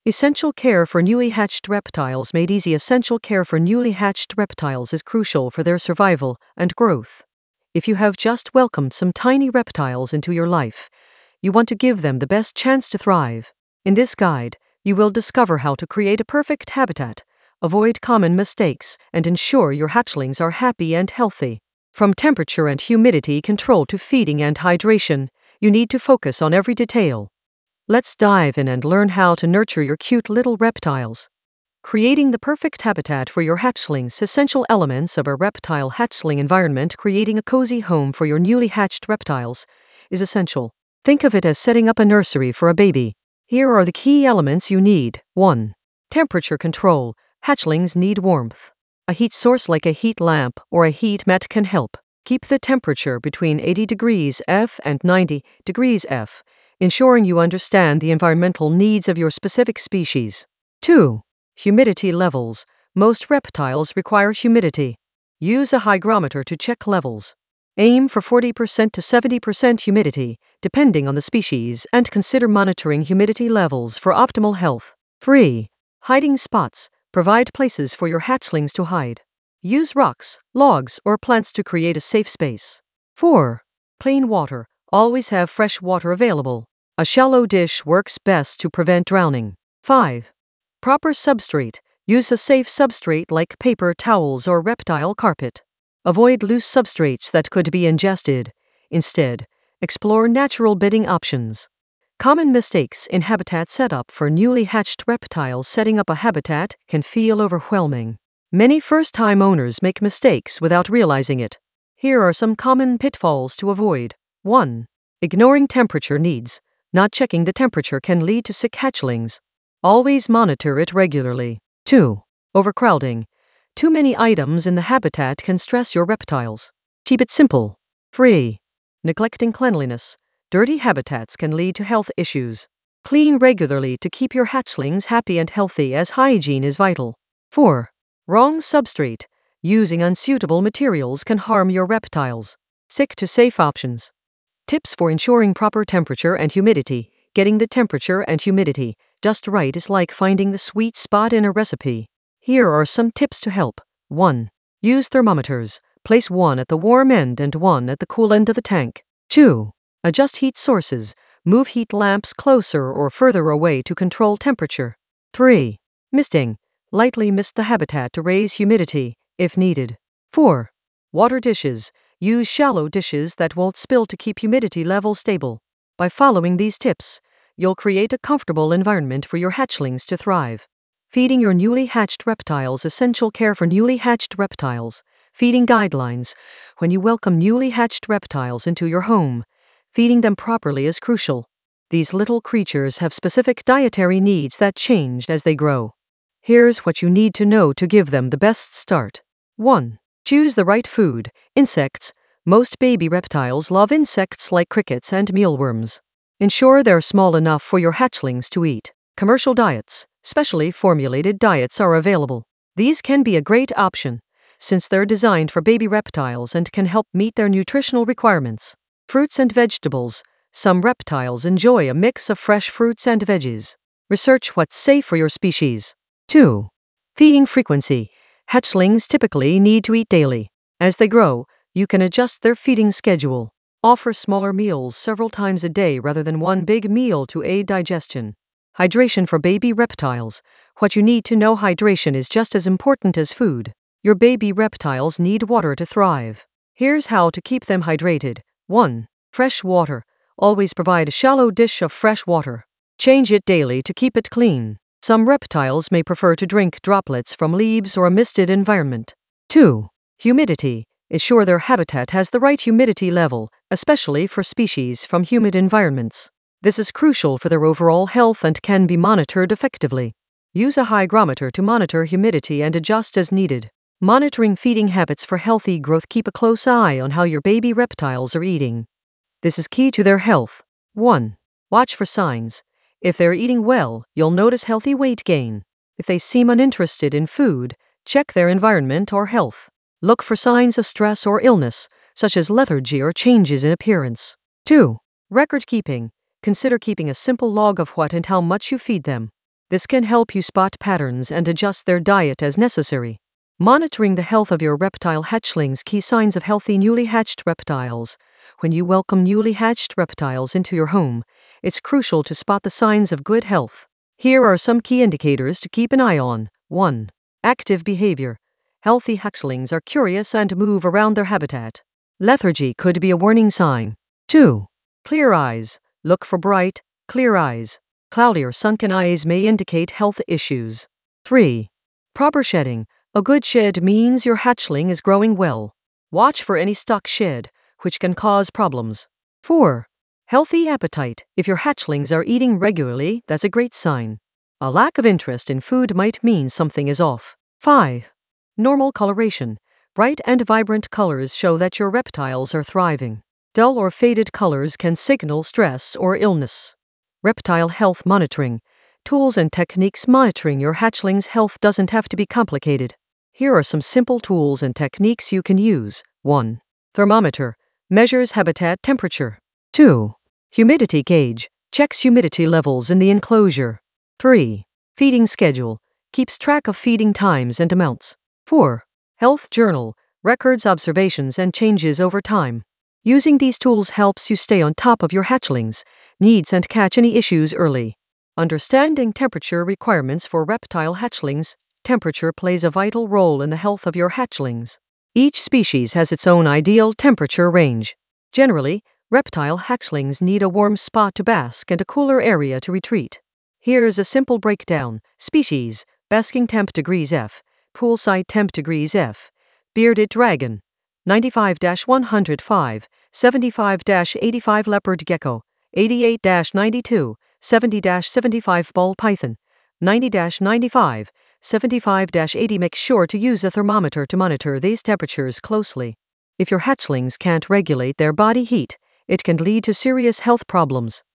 Essential care for newly hatched reptiles made easy. Essential care for newly hatched reptiles is crucial for their survival and growth. If you have just welcomed some tiny reptiles into your life, you want to give them the best chance to thrive. In this guide, you will discover how to create a perfect habitat, avoid common mistakes, and ensure your hatchlings are happy and healthy. From temperature and humidity control to feeding and hydration, you need to focus on every detail. Let's dive in and learn how to nurture your cute little reptiles. Creating the perfect habitat for your hatchlings. Essential elements of a reptile hatchling environment. Creating a cozy home for your newly hatched reptiles is essential. Think of it as setting up a nursery for a baby. Here are the key elements you need. 1. Temperature control. Hatchlings need warmth. A heat source like a heat lamp or a heat mat can help. Keep the temperature between 80 degrees F and 90 degrees F, ensuring you understand the environmental needs of your specific species. 2. Humidity levels. Most reptiles require humidity. Use a hygrometer to check levels. Aim for 40% to 70% humidity, depending on the species, and consider monitoring humidity levels for optimal health. 3. Hiding spots. Provide places for your hatchlings to hide. Use rocks, logs, or plants to create a safe space. 4. Clean water. Always have fresh water available. A shallow dish works best to prevent drowning. 5. Proper substrate. Use a safe substrate like paper towels or reptile carpet. Avoid loose substrates that could be ingested. Instead, explore natural bedding options. Common mistakes in habitat setup for newly hatched reptiles. Setting up a habitat can feel overwhelming. Many first-time owners make mistakes without realizing it. Here are some common pitfalls to avoid. 1. Ignoring temperature needs. Not checking the temperature can lead to sick hatchlings. Always monitor it regularly. 2. Overcrowding. Too many items in the habitat can stress your reptiles. Keep it simple. 3. Neglecting cleanliness. Dirty habitats can lead to health issues. Clean regularly to keep your hatchlings happy and healthy, as hygiene is vital. 4. Wrong substrate. Using unsuitable materials can harm your reptiles. Stick to safe options. Tips for ensuring proper temperature and humidity. Getting the temperature and humidity just right is like finding the sweet spot in a recipe. Here are some tips to help. 1. Use thermometers. Place one at the warm end and one at the cool end of the tank. 2. Adjust heat sources. Move heat lamps closer or further away to control temperature. 3. Misting. Lightly mist the habitat to raise humidity, if needed. 4. Water dishes. Use shallow dishes that won't spill to keep humidity levels stable. By following these tips, you'll create a comfortable environment for your hatchlings to thrive. Feeding your newly hatched reptiles. Essential care for newly hatched reptiles. Feeding guidelines. When you welcome newly hatched reptiles into your home, feeding them properly is crucial. These little creatures have specific dietary needs that change as they grow. Here's what you need to know to give them the best start. 1. Choose the right food. Insects. Most baby reptiles love insects like crickets and mealworms. Ensure they're small enough for your hatchlings to eat. Commercial diets, specially formulated diets, are available. These can be a great option, since they're designed for baby reptiles and can help meet their nutritional requirements. Fruits and vegetables. Some reptiles enjoy a mix of fresh fruits and veggies. Research what's safe for your species. 2. Feeding frequency. Hatchlings typically need to eat daily. As they grow, you can adjust their feeding schedule. Offer smaller meals several times a day rather than one big meal to aid digestion. Hydration for baby reptiles. What you need to know: hydration is just as important as food. Your baby reptiles need water to thrive. Here's how to keep them hydrated. 1. Fresh water. Always provide a shallow dish of fresh water. Change it daily to keep it clean. Some reptiles may prefer to drink droplets from leaves or a misted environment. 2. Humidity. Ensure their habitat has the right humidity level, especially for species from humid environments. This is crucial for their overall health and can be monitored effectively. Use a hygrometer to monitor humidity and adjust as needed. Monitoring feeding habits for healthy growth. Keep a close eye on how your baby reptiles are eating. This is key to their health. 1. Watch for signs. If they're eating well, you'll notice healthy weight gain. If they seem uninterested in food, check their environment or health. Look for signs of stress or illness, such as lethargy or changes in appearance. 2. Record keeping. Consider keeping a simple log of what and how much you feed them. This can help you spot patterns and adjust their diet as necessary. Monitoring the health of your reptile hatchlings. Key signs of healthy newly hatched reptiles. When you welcome newly hatched reptiles into your home, it's crucial to spot the signs of good health. Here are some key indicators to keep an eye on. 1. Active behavior. Healthy hatchlings are curious and move around their habitat. Lethargy could be a warning sign. 2. Clear eyes. Look for bright, clear eyes. Cloudy or sunken eyes may indicate health issues. 3. Proper shedding. A good shed means your hatchling is growing well. Watch for any stuck shed, which can cause problems. 4. Healthy appetite. If your hatchlings are eating regularly, that's a great sign. A lack of interest in food might mean something is off. 5. Normal coloration. Bright and vibrant colors show that your reptiles are thriving. Dull or faded colors can signal stress or illness. Reptile health monitoring. Tools and techniques. Monitoring your hatchling's health doesn't have to be complicated. Here are some simple tools and techniques you can use. 1. Thermometer. Measures habitat temperature. 2. Humidity gauge. Checks humidity levels in the enclosure. 3. Feeding schedule. Keeps track of feeding times and amounts. 4. Health journal. Records observations and changes over time. Using these tools helps you stay on top of your hatchlings' needs and catch any issues early. Understanding temperature requirements for reptile hatchlings. Temperature plays a vital role in the health of your hatchlings. Each species has its own ideal temperature range. Generally, reptile hatchlings need a warm spot to bask and a cooler area to retreat. Here is a simple breakdown. Species: basking temp degrees F, poolside temp degrees F. Bearded dragon 95-105, 75-85. Leopard gecko 88-92, 70-75. Ball python 90-95, 75-80. Make sure to use a thermometer to monitor these temperatures closely. If your hatchlings can't regulate their body heat, it can lead to serious health problems.